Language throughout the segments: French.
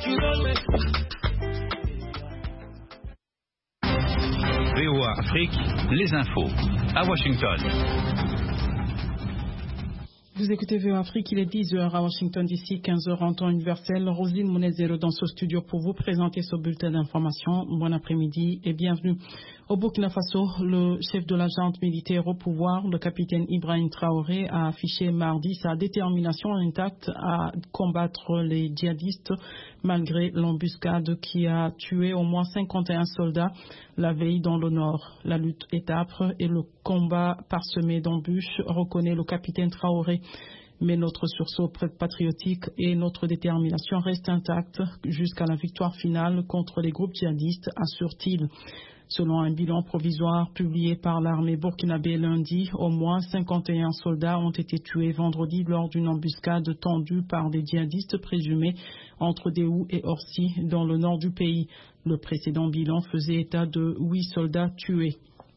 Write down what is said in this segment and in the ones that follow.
VOA Afrique, les infos à Washington. Vous écoutez VOA Afrique, il est 10h à Washington d'ici, 15h en temps universel. Roselyne Mounezero dans ce studio pour vous présenter ce bulletin d'information. Bon après-midi et bienvenue. Au Burkina Faso, le chef de la junte militaire au pouvoir, le capitaine Ibrahim Traoré, a affiché mardi sa détermination intacte à combattre les djihadistes malgré l'embuscade qui a tué au moins 51 soldats la veille dans le nord. La lutte est âpre et le combat parsemé d'embûches, reconnaît le capitaine Traoré. Mais notre sursaut patriotique et notre détermination restent intactes jusqu'à la victoire finale contre les groupes djihadistes, assure-t-il. Selon un bilan provisoire publié par l'armée burkinabé lundi, au moins 51 soldats ont été tués vendredi lors d'une embuscade tendue par des djihadistes présumés entre Déhou et Orsi dans le nord du pays. Le précédent bilan faisait état de 8 soldats tués.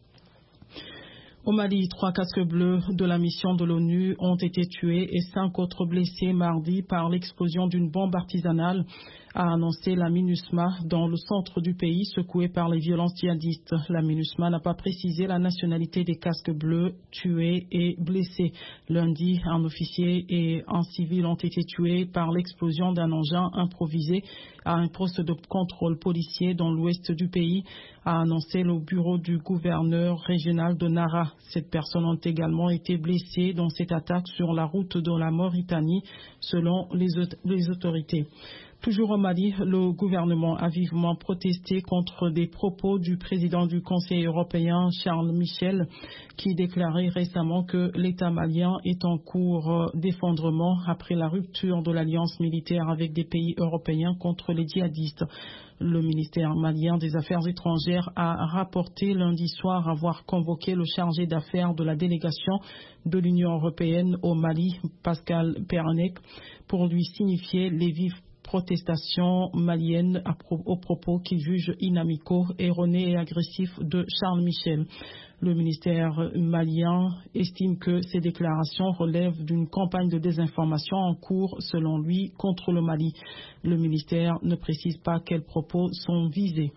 Au Mali, 3 casques bleus de la mission de l'ONU ont été tués et 5 autres blessés mardi par l'explosion d'une bombe artisanale, a annoncé la MINUSMA dans le centre du pays secoué par les violences djihadistes. La MINUSMA n'a pas précisé la nationalité des casques bleus tués et blessés. Lundi, un officier et un civil ont été tués par l'explosion d'un engin improvisé à un poste de contrôle policier dans l'ouest du pays, a annoncé le bureau du gouverneur régional de Nara. Ces personnes ont également été blessées dans cette attaque sur la route de la Mauritanie, selon les autorités. Toujours au Mali, le gouvernement a vivement protesté contre des propos du président du Conseil européen, Charles Michel, qui déclarait récemment que l'État malien est en cours d'effondrement après la rupture de l'alliance militaire avec des pays européens contre les djihadistes. Le ministère malien des Affaires étrangères a rapporté lundi soir avoir convoqué le chargé d'affaires de la délégation de l'Union européenne au Mali, Pascal Pernek, pour lui signifier les vives protestations maliennes aux propos qu'il juge inamicaux, erronés et agressifs de Charles Michel. Le ministère malien estime que ces déclarations relèvent d'une campagne de désinformation en cours, selon lui, contre le Mali. Le ministère ne précise pas quels propos sont visés.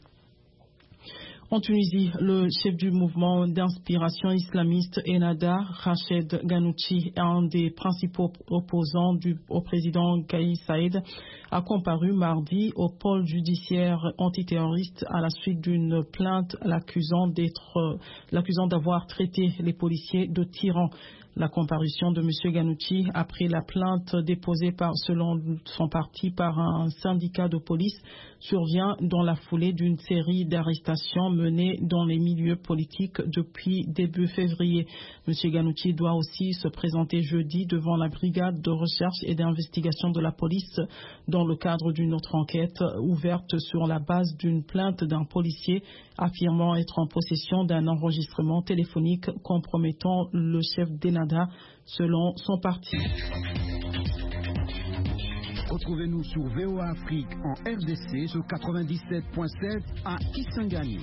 En Tunisie, le chef du mouvement d'inspiration islamiste Ennahda, Rached Ghannouchi, un des principaux opposants au président Kais Saïed, a comparu mardi au pôle judiciaire antiterroriste à la suite d'une plainte l'accusant d'avoir traité les policiers de tyrans. La comparution de M. Ghannouchi après la plainte déposée selon son parti par un syndicat de police survient dans la foulée d'une série d'arrestations menées dans les milieux politiques depuis début février. M. Ghannouchi doit aussi se présenter jeudi devant la brigade de recherche et d'investigation de la police dans le cadre d'une autre enquête ouverte sur la base d'une plainte d'un policier affirmant être en possession d'un enregistrement téléphonique compromettant le chef d'Ennahda selon son parti. Retrouvez-nous sur VOA Afrique en RDC sur 97.7 à Kisangani.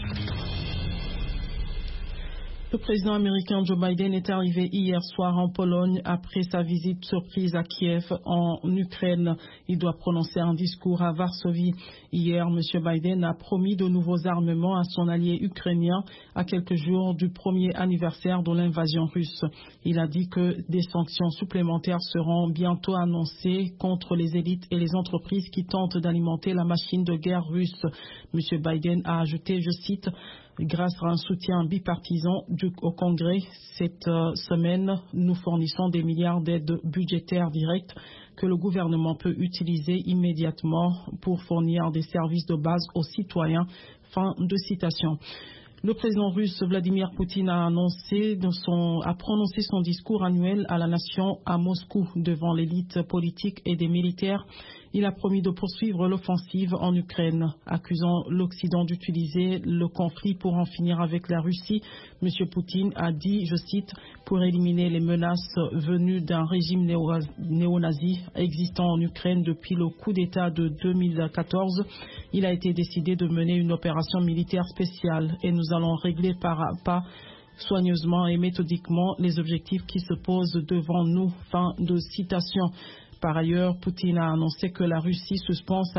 Le président américain Joe Biden est arrivé hier soir en Pologne après sa visite surprise à Kiev en Ukraine. Il doit prononcer un discours à Varsovie. Hier, M. Biden a promis de nouveaux armements à son allié ukrainien à quelques jours du premier anniversaire de l'invasion russe. Il a dit que des sanctions supplémentaires seront bientôt annoncées contre les élites et les entreprises qui tentent d'alimenter la machine de guerre russe. M. Biden a ajouté, je cite, grâce à un soutien bipartisan au Congrès, cette semaine, nous fournissons des milliards d'aides budgétaires directes que le gouvernement peut utiliser immédiatement pour fournir des services de base aux citoyens. Fin de citation. Le président russe Vladimir Poutine a prononcé son discours annuel à la nation à Moscou devant l'élite politique et des militaires. Il a promis de poursuivre l'offensive en Ukraine, accusant l'Occident d'utiliser le conflit pour en finir avec la Russie. M. Poutine a dit, je cite, pour éliminer les menaces venues d'un régime néo-nazi existant en Ukraine depuis le coup d'État de 2014, il a été décidé de mener une opération militaire spéciale et nous allons régler pas à pas soigneusement et méthodiquement les objectifs qui se posent devant nous. Fin de citation. Par ailleurs, Poutine a annoncé que la Russie suspend